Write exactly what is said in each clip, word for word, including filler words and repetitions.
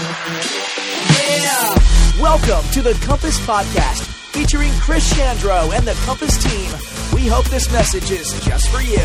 Yeah! Welcome to the Compass Podcast, featuring Chris Chandro and the Compass team. We hope this message is just for you.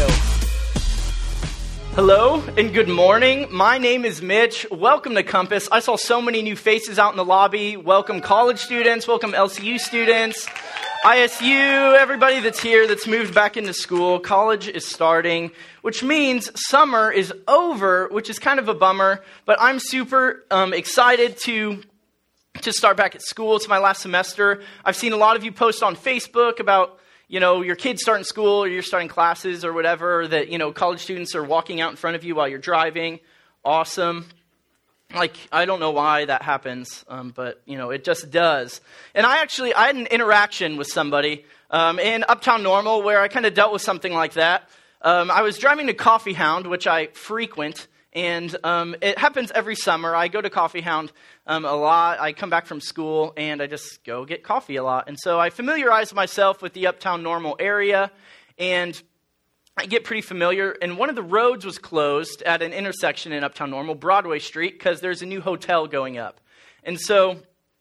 Hello and good morning. My name is Mitch. Welcome to Compass. I saw so many new faces out in the lobby. Welcome college students. Welcome L C U students. I S U, everybody that's here that's moved back into school. College is starting, which means summer is over, which is kind of a bummer. But I'm super um, excited to to start back at school. It's my last semester. I've seen a lot of you post on Facebook about, you know, your kids starting school or you're starting classes or whatever, or that, you know, college students are walking out in front of you while you're driving. Awesome. Like, I don't know why that happens, um, but, you know, it just does. And I actually, I had an interaction with somebody um, in Uptown Normal where I kind of dealt with something like that. Um, I was driving to Coffee Hound, which I frequent, and um, it happens every summer. I go to Coffee Hound um, a lot. I come back from school, and I just go get coffee a lot. And so I familiarize myself with the Uptown Normal area, and I get pretty familiar. And one of the roads was closed at an intersection in Uptown Normal, Broadway Street, because there's a new hotel going up. And so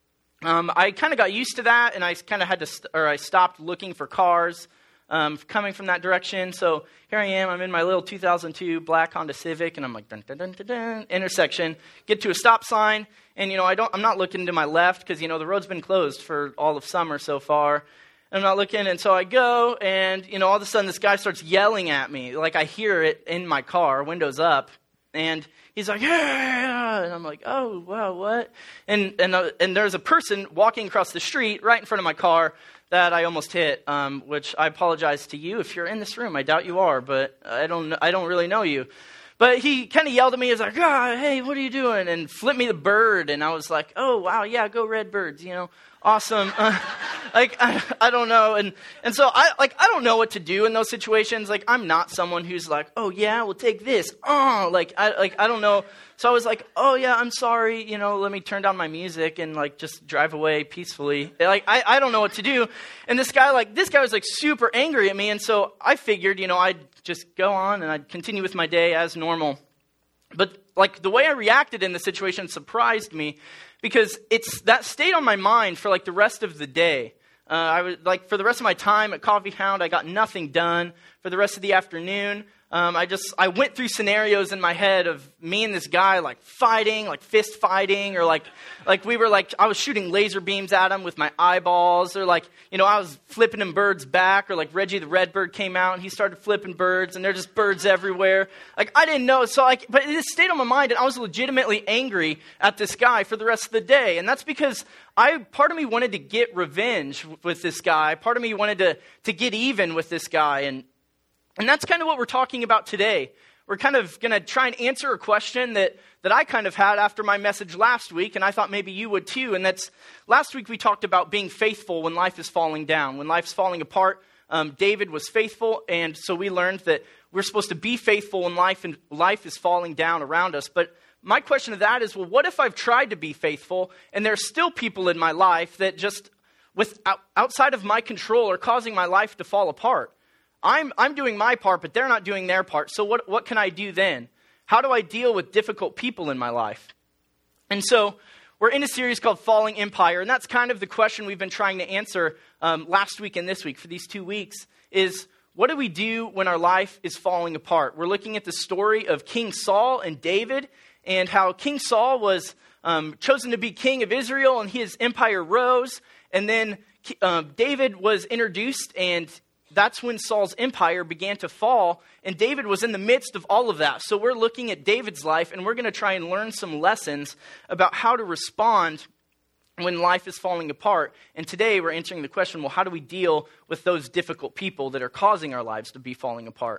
um, I kind of got used to that, and I kind of had to, st- or I stopped looking for cars Um, coming from that direction. So here I am, I'm in my little two thousand two black Honda Civic, and I'm like, dun, dun, dun, dun, dun, intersection, get to a stop sign, and, you know, I don't, I'm not looking to my left, because, you know, the road's been closed for all of summer so far. I'm not looking, and so I go, and, you know, all of a sudden this guy starts yelling at me, like I hear it in my car, windows up, and he's like, yeah, and I'm like, oh, wow, what? And and uh, and there's a person walking across the street right in front of my car that I almost hit, um, which I apologize to you if you're in this room. I doubt you are, but I don't I don't really know you. But he kind of yelled at me. He was like, ah, hey, what are you doing? And flipped me the bird. And I was like, oh, wow, yeah, go Redbirds, you know, awesome. Uh, like, I, I don't know. And and so I like I don't know what to do in those situations. Like, I'm not someone who's like, oh, yeah, we'll take this. Oh, like, I like I don't know. So I was like, oh, yeah, I'm sorry, you know, let me turn down my music and, like, just drive away peacefully. Like, I, I don't know what to do. And this guy, like, this guy was, like, super angry at me. And so I figured, you know, I'd just go on and I'd continue with my day as normal. But, like, the way I reacted in the situation surprised me because it's that stayed on my mind for, like, the rest of the day. Uh, I was, like, for the rest of my time at Coffee Hound, I got nothing done. For the rest of the afternoon, Um, I just, I went through scenarios in my head of me and this guy, like, fighting, like, fist fighting, or, like, like, we were, like, I was shooting laser beams at him with my eyeballs, or, like, you know, I was flipping him birds back, or, like, Reggie the Redbird came out, and he started flipping birds, and there's just birds everywhere. Like, I didn't know, so, like, but it stayed on my mind, and I was legitimately angry at this guy for the rest of the day, and that's because I, part of me wanted to get revenge with this guy, part of me wanted to, to get even with this guy, and And that's kind of what we're talking about today. We're kind of going to try and answer a question that, that I kind of had after my message last week, and I thought maybe you would too. And that's, last week we talked about being faithful when life is falling down. When life's falling apart, um, David was faithful, and so we learned that we're supposed to be faithful when life, and life is falling down around us. But my question to that is, well, what if I've tried to be faithful, and there's still people in my life that just, with outside of my control, are causing my life to fall apart? I'm I'm doing my part, but they're not doing their part. So what, what can I do then? How do I deal with difficult people in my life? And so we're in a series called Falling Empire, and that's kind of the question we've been trying to answer um, last week and this week for these two weeks is, what do we do when our life is falling apart? We're looking at the story of King Saul and David, and how King Saul was um, chosen to be king of Israel, and his empire rose, and then uh, David was introduced, and that's when Saul's empire began to fall, and David was in the midst of all of that. So we're looking at David's life, and we're going to try and learn some lessons about how to respond when life is falling apart. And today we're answering the question, well, how do we deal with those difficult people that are causing our lives to be falling apart?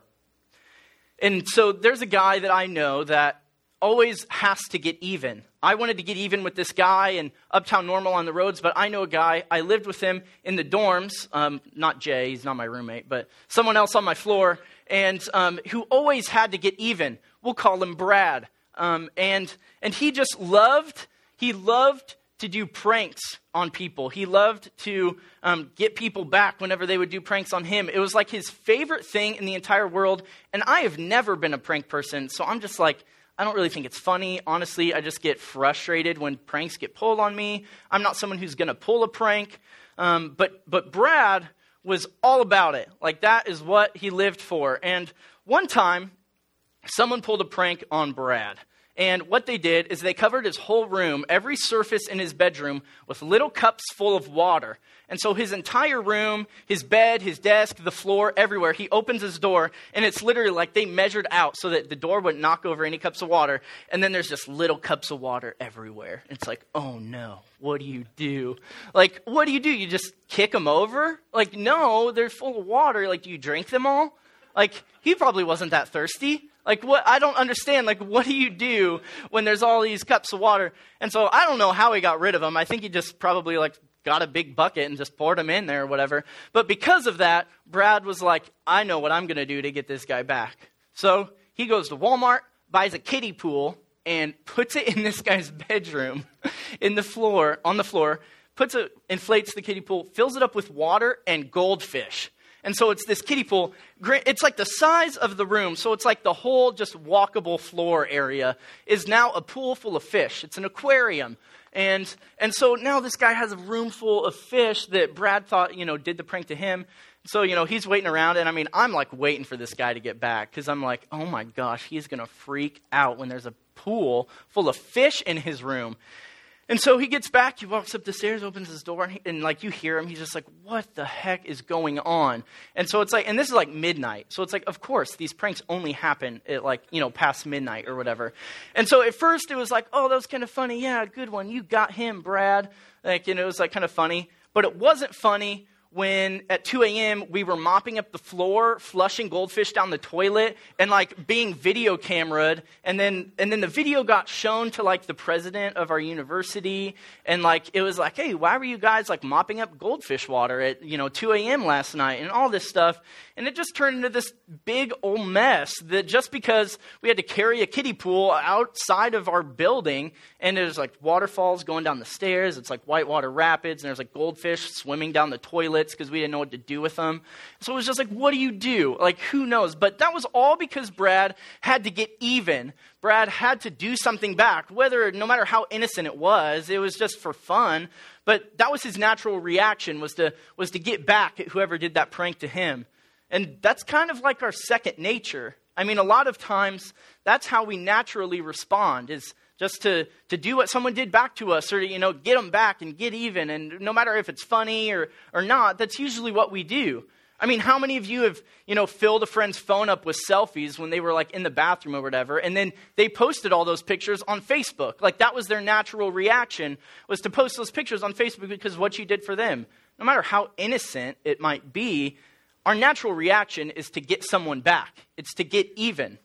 And so there's a guy that I know that always has to get even. I wanted to get even with this guy in Uptown Normal on the roads, but I know a guy. I lived with him in the dorms. Um, not Jay, he's not my roommate, but someone else on my floor, and um, who always had to get even. We'll call him Brad. Um, and and he just loved, he loved to do pranks on people. He loved to um, get people back whenever they would do pranks on him. It was like his favorite thing in the entire world, and I have never been a prank person, so I'm just like, I don't really think it's funny. Honestly, I just get frustrated when pranks get pulled on me. I'm not someone who's going to pull a prank. Um, but but Brad was all about it. Like, that is what he lived for. And one time, someone pulled a prank on Brad. And what they did is they covered his whole room, every surface in his bedroom, with little cups full of water. And so his entire room, his bed, his desk, the floor, everywhere, he opens his door, and it's literally like they measured out so that the door wouldn't knock over any cups of water. And then there's just little cups of water everywhere. It's like, oh no, what do you do? Like, what do you do? You just kick them over? Like, no, they're full of water. Like, do you drink them all? Like, he probably wasn't that thirsty. Like, what? I don't understand. Like, what do you do when there's all these cups of water? And so I don't know how he got rid of them. I think he just probably, like, got a big bucket and just poured them in there or whatever. But because of that, Brad was like, I know what I'm going to do to get this guy back. So he goes to Walmart, buys a kiddie pool, and puts it in this guy's bedroom, in the floor, on the floor, puts it, inflates the kiddie pool, fills it up with water and goldfish. And so it's this kiddie pool. It's like the size of the room. So it's like the whole just walkable floor area is now a pool full of fish. It's an aquarium. And and so now this guy has a room full of fish that Brad thought, you know, did the prank to him. So, you know, he's waiting around. And I mean, I'm like waiting for this guy to get back because I'm like, oh my gosh, he's going to freak out when there's a pool full of fish in his room. And so he gets back, he walks up the stairs, opens his door, and, he, and like you hear him, he's just like, what the heck is going on? And so it's like, and this is like midnight. So it's like, of course, these pranks only happen at like, you know, past midnight or whatever. And so at first it was like, oh, that was kind of funny. Yeah, good one. You got him, Brad. Like, you know, it was like kind of funny. But it wasn't funny when at two a.m. we were mopping up the floor, flushing goldfish down the toilet, and like being video cameraed, and then and then the video got shown to like the president of our university, and like it was like, hey, why were you guys like mopping up goldfish water at, you know, two a.m. last night, and all this stuff. And it just turned into this big old mess that just because we had to carry a kiddie pool outside of our building, and there's like waterfalls going down the stairs, it's like whitewater rapids, and there's like goldfish swimming down the toilet because we didn't know what to do with them. So it was just like, what do you do? Like, who knows? But that was all because Brad had to get even. Brad had to do something back, whether, no matter how innocent it was, it was just for fun. But that was his natural reaction, was to, was to get back at whoever did that prank to him. And that's kind of like our second nature. I mean, a lot of times, that's how we naturally respond, is just to, to do what someone did back to us, or to, you know, get them back and get even. And no matter if it's funny or, or not, that's usually what we do. I mean, how many of you have, you know, filled a friend's phone up with selfies when they were like in the bathroom or whatever, and then they posted all those pictures on Facebook? Like, that was their natural reaction, was to post those pictures on Facebook because of what you did for them. No matter how innocent it might be, our natural reaction is to get someone back. It's to get even.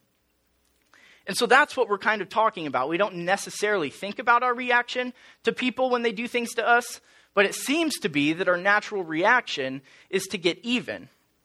And so that's what we're kind of talking about. We don't necessarily think about our reaction to people when they do things to us, but it seems to be that our natural reaction is to get even.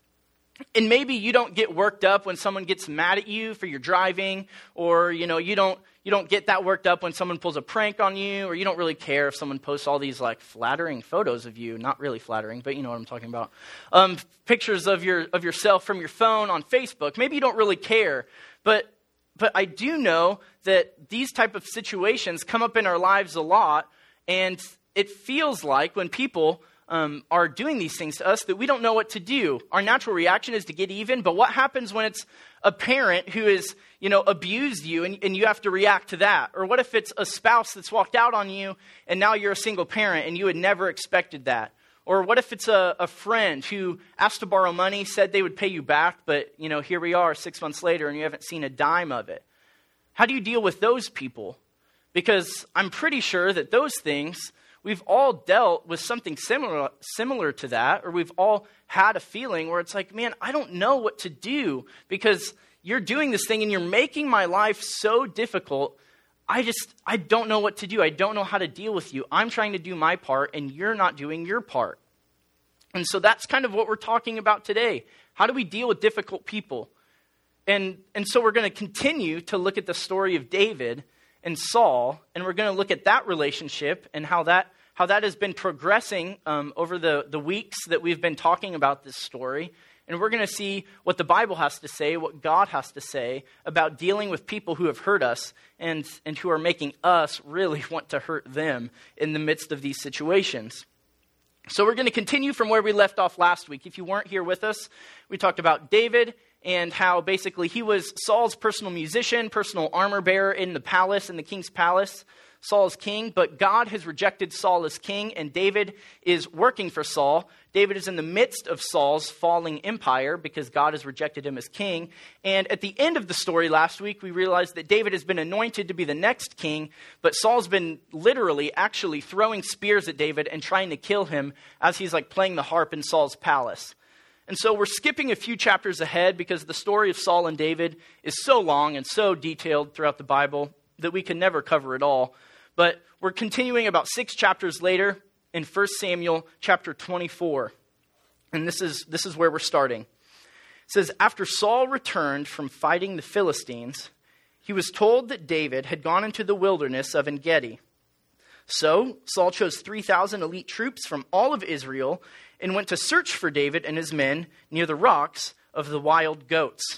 And maybe you don't get worked up when someone gets mad at you for your driving, or, you know, you don't you don't get that worked up when someone pulls a prank on you, or you don't really care if someone posts all these like flattering photos of you. Not really flattering, but you know what I'm talking about. Um, pictures of your of yourself from your phone on Facebook. Maybe you don't really care, but But I do know that these type of situations come up in our lives a lot, and it feels like when people um, are doing these things to us that we don't know what to do. Our natural reaction is to get even, but what happens when it's a parent who has, you know, abused you and, and you have to react to that? Or what if it's a spouse that's walked out on you and now you're a single parent and you had never expected that? Or what if it's a, a friend who asked to borrow money, said they would pay you back, but, you know, here we are six months later and you haven't seen a dime of it? How do you deal with those people? Because I'm pretty sure that those things, we've all dealt with something similar similar to that, or we've all had a feeling where it's like, man, I don't know what to do because you're doing this thing and you're making my life so difficult. I just, I don't know what to do. I don't know how to deal with you. I'm trying to do my part and you're not doing your part. And so that's kind of what we're talking about today. How do we deal with difficult people? And, and so we're going to continue to look at the story of David and Saul, and we're going to look at that relationship and how that how that has been progressing um, over the, the weeks that we've been talking about this story. And we're going to see what the Bible has to say, what God has to say about dealing with people who have hurt us and, and who are making us really want to hurt them in the midst of these situations. So we're going to continue from where we left off last week. If you weren't here with us, we talked about David and how basically he was Saul's personal musician, personal armor bearer in the palace, in the king's palace. Saul is king, but God has rejected Saul as king, and David is working for Saul. David is in the midst of Saul's falling empire because God has rejected him as king. And at the end of the story last week, we realized that David has been anointed to be the next king, but Saul's been literally actually throwing spears at David and trying to kill him as he's like playing the harp in Saul's palace. And so we're skipping a few chapters ahead because the story of Saul and David is so long and so detailed throughout the Bible that we can never cover it all. But we're continuing about six chapters later in First Samuel chapter twenty-four. And this is, this is where we're starting. It says, after Saul returned from fighting the Philistines, he was told that David had gone into the wilderness of En-Gedi. So Saul chose three thousand elite troops from all of Israel and went to search for David and his men near the rocks of the wild goats.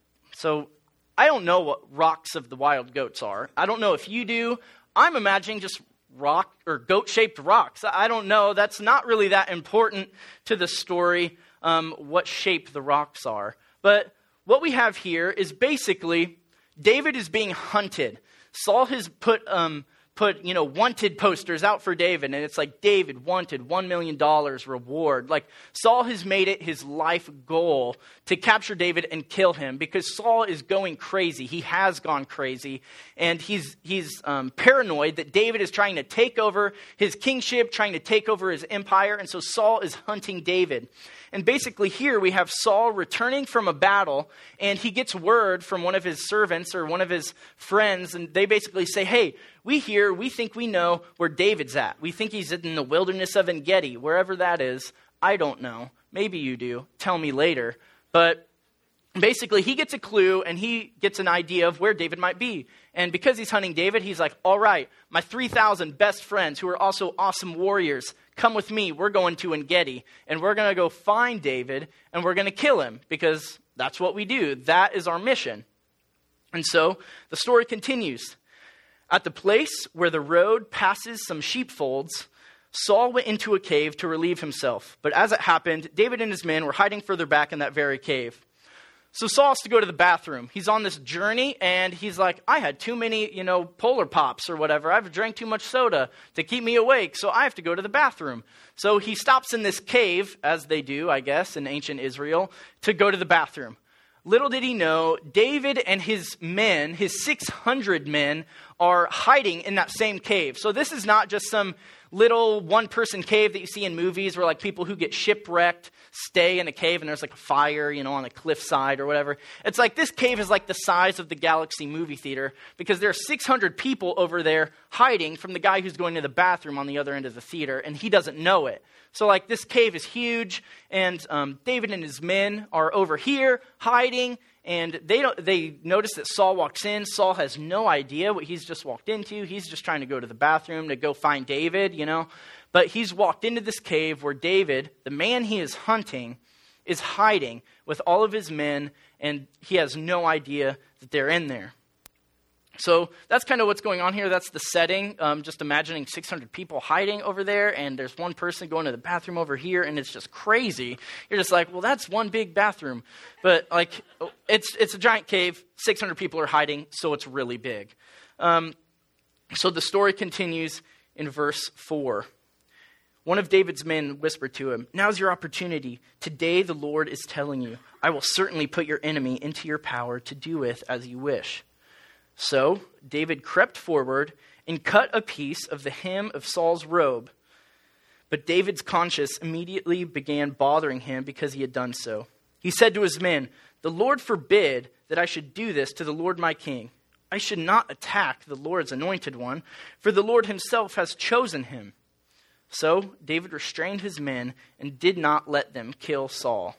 So I don't know what rocks of the wild goats are. I don't know if you do. I'm imagining just rock or goat-shaped rocks. I don't know. That's not really that important to the story, um, what shape the rocks are. But what we have here is basically David is being hunted. Saul has put um, put you know wanted posters out for David, and it's like David wanted one million dollars reward. Like Saul has made it his life goal to capture David and kill him because Saul is going crazy. He has gone crazy, and he's he's um, paranoid that David is trying to take over his kingship, trying to take over his empire, and so Saul is hunting David. And basically here we have Saul returning from a battle, and he gets word from one of his servants or one of his friends, and they basically say, hey, we hear, we think we know where David's at. We think he's in the wilderness of En-Gedi, wherever that is. I don't know. Maybe you do. Tell me later. But basically he gets a clue, and he gets an idea of where David might be. And because he's hunting David, he's like, all right, my three thousand best friends who are also awesome warriors, come with me. We're going to En-Gedi, and we're going to go find David, and we're going to kill him because that's what we do. That is our mission. And so the story continues. At the place where the road passes some sheepfolds, Saul went into a cave to relieve himself. But as it happened, David and his men were hiding further back in that very cave. So Saul has to go to the bathroom. He's on this journey, and he's like, I had too many, you know, Polar Pops or whatever. I've drank too much soda to keep me awake, so I have to go to the bathroom. So he stops in this cave, as they do, I guess, in ancient Israel, to go to the bathroom. Little did he know, David and his men, his six hundred men, are hiding in that same cave. So this is not just some little one-person cave that you see in movies where like people who get shipwrecked stay in a cave and there's like a fire, you know, on a cliffside or whatever. It's like this cave is like the size of the Galaxy movie theater because there are six hundred people over there hiding from the guy who's going to the bathroom on the other end of the theater, and he doesn't know it. So like this cave is huge, and um, David and his men are over here hiding, and they don't. They notice that Saul walks in. Saul has no idea what he's just walked into. He's just trying to go to the bathroom to go find David, you know. But he's walked into this cave where David, the man he is hunting, is hiding with all of his men, and he has no idea that they're in there. So that's kind of what's going on here. That's the setting. Um, just imagining six hundred people hiding over there, and there's one person going to the bathroom over here, and it's just crazy. You're just like, well, that's one big bathroom. But like, it's it's a giant cave. six hundred people are hiding, so it's really big. Um, so the story continues in verse four. One of David's men whispered to him, "Now's your opportunity. Today the Lord is telling you, I will certainly put your enemy into your power to do with as you wish." So David crept forward and cut a piece of the hem of Saul's robe. But David's conscience immediately began bothering him because he had done so. He said to his men, "The Lord forbid that I should do this to the Lord my king. I should not attack the Lord's anointed one, for the Lord himself has chosen him." So David restrained his men and did not let them kill Saul.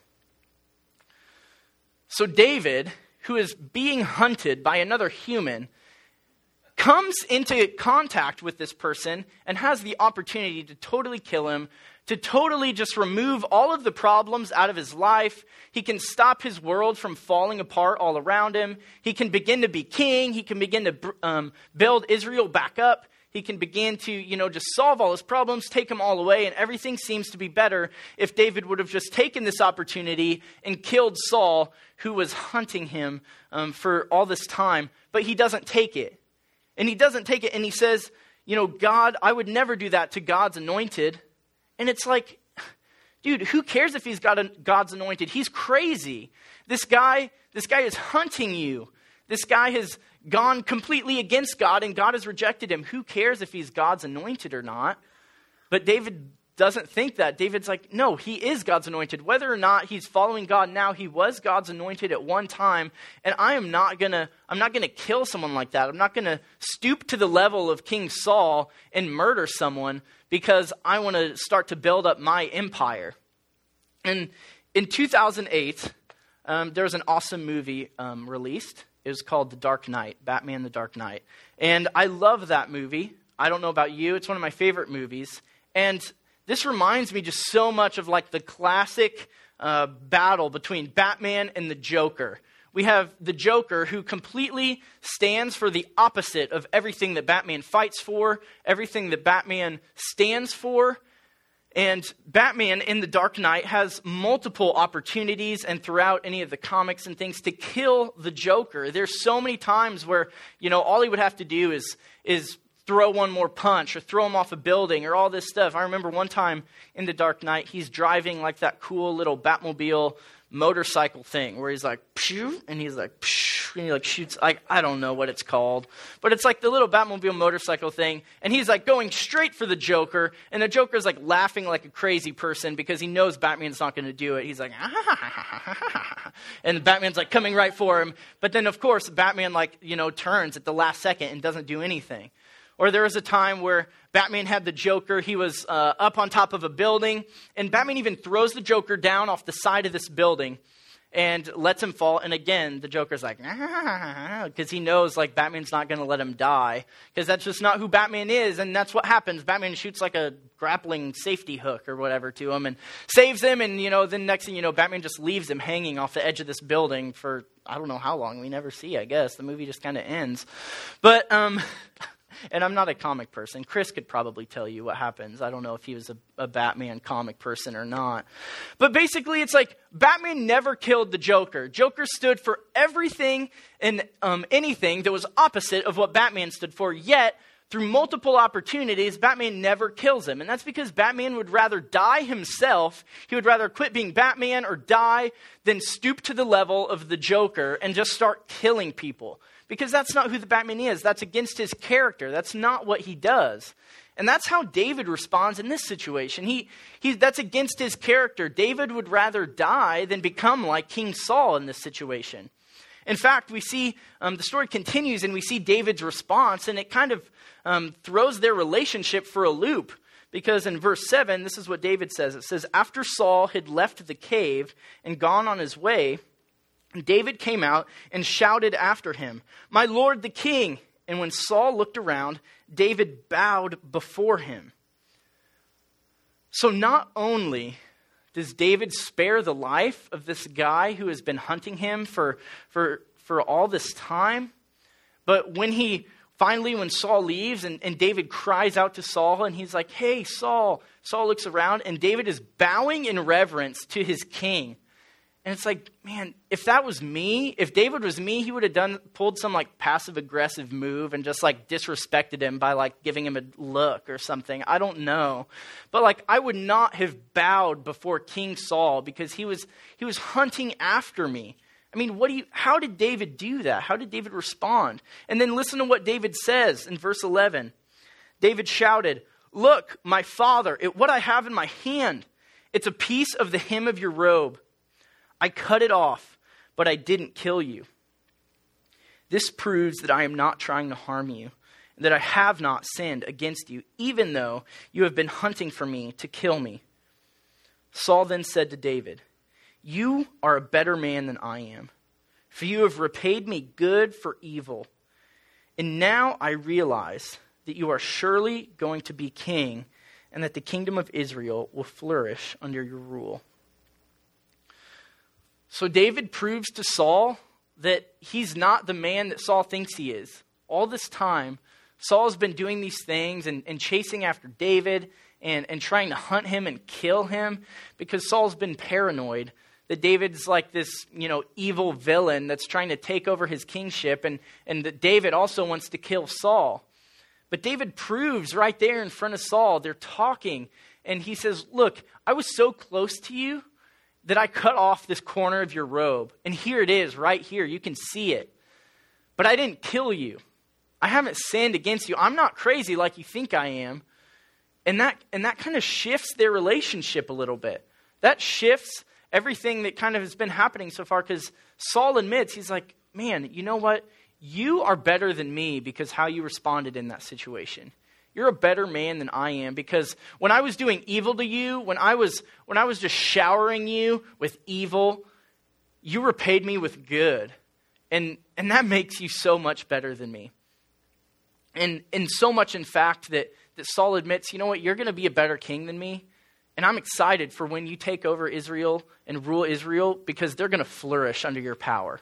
So David, who is being hunted by another human, comes into contact with this person and has the opportunity to totally kill him, to totally just remove all of the problems out of his life. He can stop his world from falling apart all around him. He can begin to be king. He can begin to um, build Israel back up. He can begin to, you know, just solve all his problems, take them all away, and everything seems to be better if David would have just taken this opportunity and killed Saul, who was hunting him um, for all this time. But he doesn't take it. And he doesn't take it, and he says, you know, God, I would never do that to God's anointed. And it's like, dude, who cares if he's got a, God's anointed? He's crazy. This guy, this guy is hunting you. This guy has gone completely against God, and God has rejected him. Who cares if he's God's anointed or not? But David doesn't think that. David's like, no, he is God's anointed. Whether or not he's following God now, he was God's anointed at one time, and I am not gonna, I'm not gonna kill someone like that. I'm not gonna stoop to the level of King Saul and murder someone because I want to start to build up my empire. And in two thousand eight, um, there was an awesome movie um, released. It was called The Dark Knight, Batman The Dark Knight. And I love that movie. I don't know about you. It's one of my favorite movies. And this reminds me just so much of like the classic uh, battle between Batman and the Joker. We have the Joker, who completely stands for the opposite of everything that Batman fights for, everything that Batman stands for. And Batman in The Dark Knight has multiple opportunities, and throughout any of the comics and things, to kill the Joker. There's so many times where, you know, all he would have to do is is throw one more punch or throw him off a building or all this stuff. I remember one time in The Dark Knight, he's driving like that cool little Batmobile motorcycle thing where he's like, phew, and he's like, phew, and he like shoots, like, I don't know what it's called, but it's like the little Batmobile motorcycle thing, and he's like going straight for the Joker, and the Joker's like laughing like a crazy person because he knows Batman's not going to do it. He's like, ah, and Batman's like coming right for him, but then of course Batman like, you know, turns at the last second and doesn't do anything. Or there was a time where Batman had the Joker. He was uh, up on top of a building, and Batman even throws the Joker down off the side of this building and lets him fall. And again, the Joker's like, because he knows like Batman's not going to let him die, because that's just not who Batman is. And that's what happens. Batman shoots like a grappling safety hook or whatever to him and saves him. And, you know, then next thing you know, Batman just leaves him hanging off the edge of this building for, I don't know how long. We never see, I guess. The movie just kind of ends. But, um... And I'm not a comic person. Chris could probably tell you what happens. I don't know if he was a, a Batman comic person or not. But basically, it's like Batman never killed the Joker. Joker stood for everything and um, anything that was opposite of what Batman stood for. Yet, through multiple opportunities, Batman never kills him. And that's because Batman would rather die himself. He would rather quit being Batman or die than stoop to the level of the Joker and just start killing people. Because that's not who the Batman is. That's against his character. That's not what he does. And that's how David responds in this situation. He, he, that's against his character. David would rather die than become like King Saul in this situation. In fact, we see, um, the story continues and we see David's response, and it kind of um, throws their relationship for a loop. Because in verse seven, this is what David says. It says, after Saul had left the cave and gone on his way, David came out and shouted after him, my lord the king. And when Saul looked around, David bowed before him. So not only does David spare the life of this guy who has been hunting him for, for, for all this time, but when he finally, when Saul leaves and, and David cries out to Saul and he's like, hey, Saul. Saul looks around and David is bowing in reverence to his king. And it's like, man, if that was me, if David was me, he would have done pulled some like passive aggressive move and just like disrespected him by like giving him a look or something. I don't know. But like I would not have bowed before King Saul because he was he was hunting after me. I mean, what do you how did David do that? How did David respond? And then listen to what David says in verse eleven. David shouted, look, my father, it, what I have in my hand, it's a piece of the hem of your robe. I cut it off, but I didn't kill you. This proves that I am not trying to harm you, and that I have not sinned against you, even though you have been hunting for me to kill me. Saul then said to David, you are a better man than I am, for you have repaid me good for evil, And now I realize that you are surely going to be king and that the kingdom of Israel will flourish under your rule. So David proves to Saul that he's not the man that Saul thinks he is. All this time, Saul's been doing these things and, and chasing after David and, and trying to hunt him and kill him because Saul's been paranoid that David's like this, you know, evil villain that's trying to take over his kingship, and, and that David also wants to kill Saul. But David proves right there in front of Saul, they're talking, and he says, look, I was so close to you that I cut off this corner of your robe. And here it is, right here. You can see it. But I didn't kill you. I haven't sinned against you. I'm not crazy like you think I am. And that and that kind of shifts their relationship a little bit. That shifts everything that kind of has been happening so far, because Saul admits, he's like, man, you know what? You are better than me because how you responded in that situation. You're a better man than I am, because when I was doing evil to you, when I was when I was just showering you with evil, you repaid me with good. And and that makes you so much better than me. And and so much, in fact, that, that Saul admits, you know what, you're going to be a better king than me. And I'm excited for when you take over Israel and rule Israel, because they're going to flourish under your power.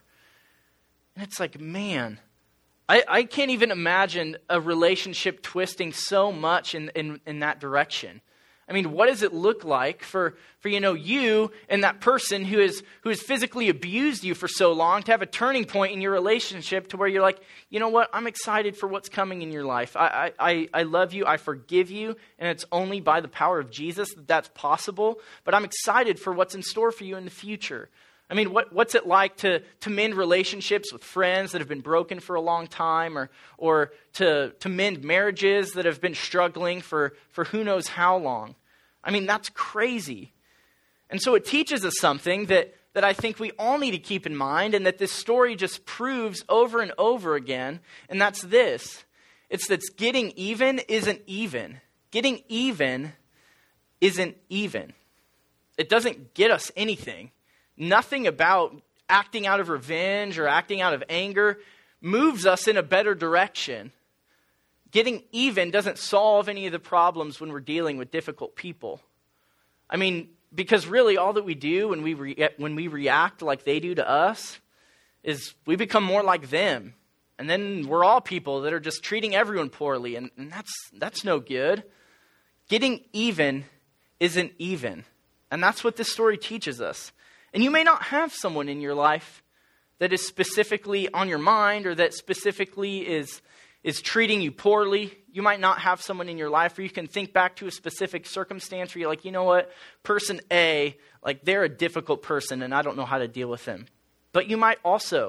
And it's like, man, I, I can't even imagine a relationship twisting so much in, in, in that direction. I mean, what does it look like for, for you know, you and that person who is who has physically abused you for so long to have a turning point in your relationship to where you're like, you know what, I'm excited for what's coming in your life. I I, I love you, I forgive you, and it's only by the power of Jesus that that's possible. But I'm excited for what's in store for you in the future. I mean, what, what's it like to, to mend relationships with friends that have been broken for a long time, or or to, to mend marriages that have been struggling for, for who knows how long? I mean, that's crazy. And so it teaches us something that, that I think we all need to keep in mind, and that this story just proves over and over again, and that's this. It's that getting even isn't even. Getting even isn't even. It doesn't get us anything. Nothing about acting out of revenge or acting out of anger moves us in a better direction. Getting even doesn't solve any of the problems when we're dealing with difficult people. I mean, because really all that we do when we re- when we react like they do to us is we become more like them. And then we're all people that are just treating everyone poorly, and, and that's that's no good. Getting even isn't even. And that's what this story teaches us. And you may not have someone in your life that is specifically on your mind, or that specifically is, is treating you poorly. You might not have someone in your life where you can think back to a specific circumstance where you're like, you know what, person A, like they're a difficult person and I don't know how to deal with them. But you might also.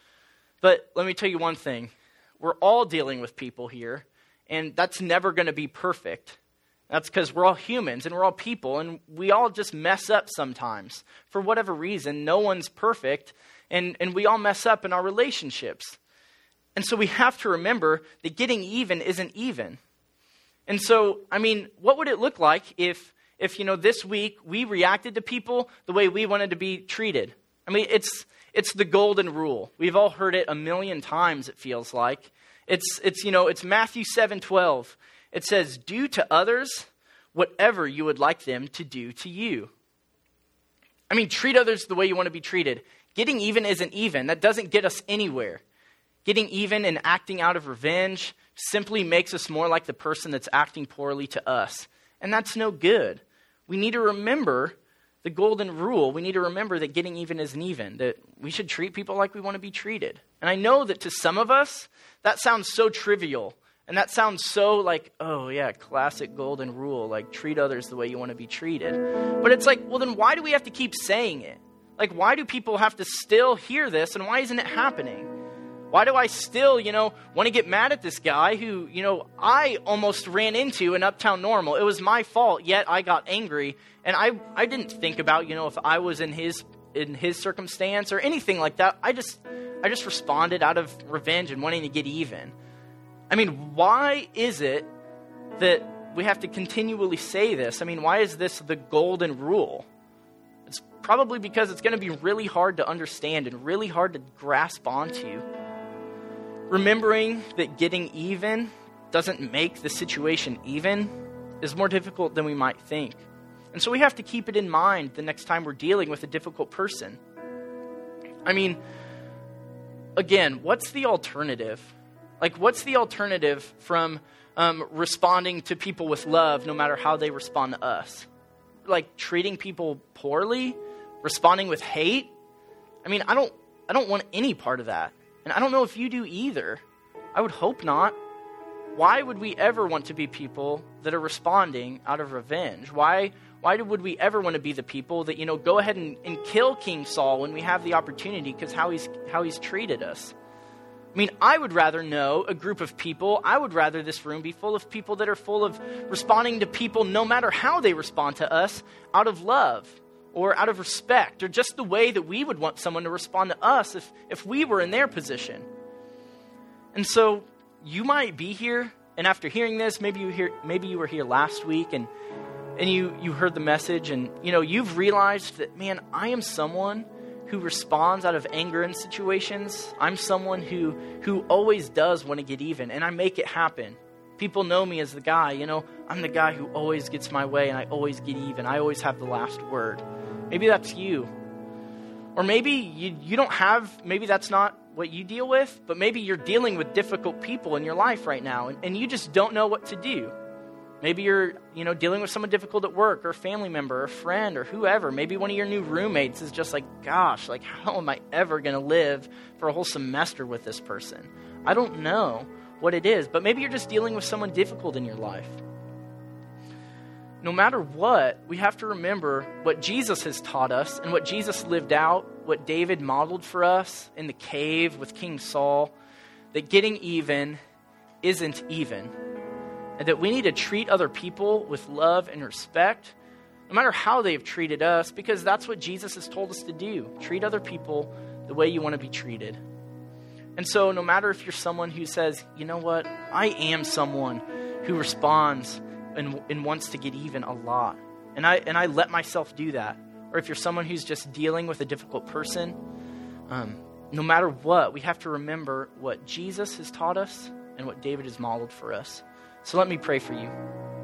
But let me tell you one thing. We're all dealing with people here, and that's never going to be perfect. That's because we're all humans and we're all people, and we all just mess up sometimes. For whatever reason, no one's perfect, and, and we all mess up in our relationships. And so we have to remember that getting even isn't even. And so, I mean, what would it look like if, if you know, this week we reacted to people the way we wanted to be treated? I mean, it's it's the golden rule. We've all heard it a million times, it feels like. It's, it's you know, it's Matthew seven twelve. It says, do to others whatever you would like them to do to you. I mean, treat others the way you want to be treated. Getting even isn't even. That doesn't get us anywhere. Getting even and acting out of revenge simply makes us more like the person that's acting poorly to us. And that's no good. We need to remember the golden rule. We need to remember that getting even isn't even, that we should treat people like we want to be treated. And I know that to some of us, that sounds so trivial. And that sounds so like, oh yeah, classic golden rule, like treat others the way you want to be treated. But it's like, well then why do we have to keep saying it? Like, why do people have to still hear this, and why isn't it happening? Why do I still, you know, want to get mad at this guy who, you know, I almost ran into in Uptown Normal? It was my fault, yet I got angry. And I, I didn't think about, you know, if I was in his in his circumstance or anything like that. I just I just responded out of revenge and wanting to get even. I mean, why is it that we have to continually say this? I mean, why is this the golden rule? It's probably because it's going to be really hard to understand and really hard to grasp onto. remembering that getting even doesn't make the situation even is more difficult than we might think. And so we have to keep it in mind the next time we're dealing with a difficult person. I mean, again, what's the alternative? Like, what's the alternative from um, responding to people with love no matter how they respond to us? Like, treating people poorly? Responding with hate? I mean, I don't, I don't want any part of that. And I don't know if you do either. I would hope not. Why would we ever want to be people that are responding out of revenge? Why why would we ever want to be the people that, you know, go ahead and, and kill King Saul when we have the opportunity because how he's how he's treated us? I mean, I would rather know a group of people, I would rather this room be full of people that are full of responding to people no matter how they respond to us out of love, or out of respect, or just the way that we would want someone to respond to us if, if we were in their position. And so you might be here, and after hearing this, maybe you hear, maybe you were here last week, and and you, you heard the message, and you know you've realized that, man, I am someone who responds out of anger in situations. I'm someone who who always does want to get even, and I make it happen. People know me as the guy, you know, I'm the guy who always gets my way, and I always get even. I always have the last word. Maybe that's you. Or maybe you, you don't have, maybe that's not what you deal with, but maybe you're dealing with difficult people in your life right now, and, and you just don't know what to do. Maybe you're, you know, dealing with someone difficult at work, or a family member, or a friend, or whoever. Maybe one of your new roommates is just like, gosh, like, how am I ever going to live for a whole semester with this person? I don't know what it is, but maybe you're just dealing with someone difficult in your life. No matter what, we have to remember what Jesus has taught us and what Jesus lived out, what David modeled for us in the cave with King Saul, that getting even isn't even, and that we need to treat other people with love and respect, no matter how they've treated us, because that's what Jesus has told us to do. Treat other people the way you want to be treated. And so no matter if you're someone who says, you know what, I am someone who responds and, and wants to get even a lot, and I and I let myself do that, or if you're someone who's just dealing with a difficult person, um, no matter what, we have to remember what Jesus has taught us and what David has modeled for us. So let me pray for you.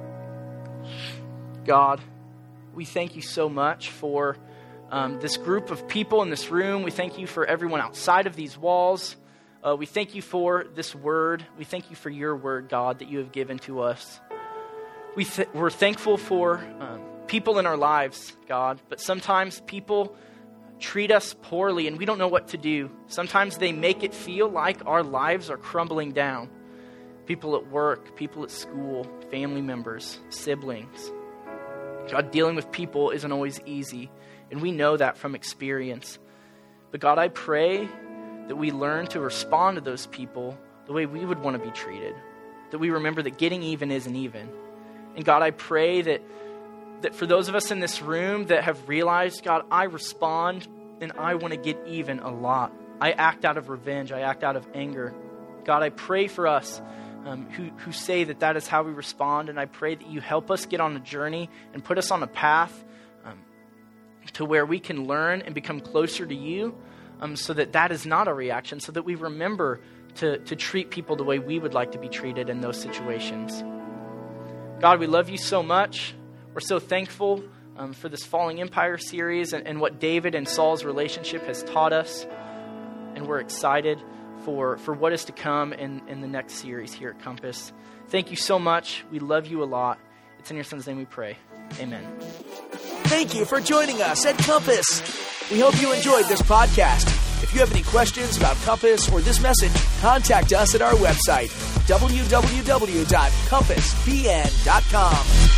God, we thank you so much for um, this group of people in this room. We thank you for everyone outside of these walls. Uh, we thank you for this word. We thank you for your word, God, that you have given to us. We th- we're thankful for um, people in our lives, God, but sometimes people treat us poorly and we don't know what to do. Sometimes they make it feel like our lives are crumbling down. People at work, people at school, family members, siblings. God, dealing with people isn't always easy, and we know that from experience. But God, I pray that we learn to respond to those people the way we would want to be treated, that we remember that getting even isn't even. And God, I pray that that for those of us in this room that have realized, God, I respond and I want to get even a lot. I act out of revenge. I act out of anger. God, I pray for us um, who, who say that that is how we respond, and I pray that you help us get on a journey and put us on a path um, to where we can learn and become closer to you, um, so that that is not a reaction, so that we remember to, to treat people the way we would like to be treated in those situations. God, we love you so much. We're so thankful um, for this Falling Empire series and, and what David and Saul's relationship has taught us. And we're excited for, for what is to come in, in the next series here at Compass. Thank you so much. We love you a lot. It's in your son's name we pray. Amen. Thank you for joining us at Compass. We hope you enjoyed this podcast. If you have any questions about Compass or this message, contact us at our website, w w w dot compass b n dot com.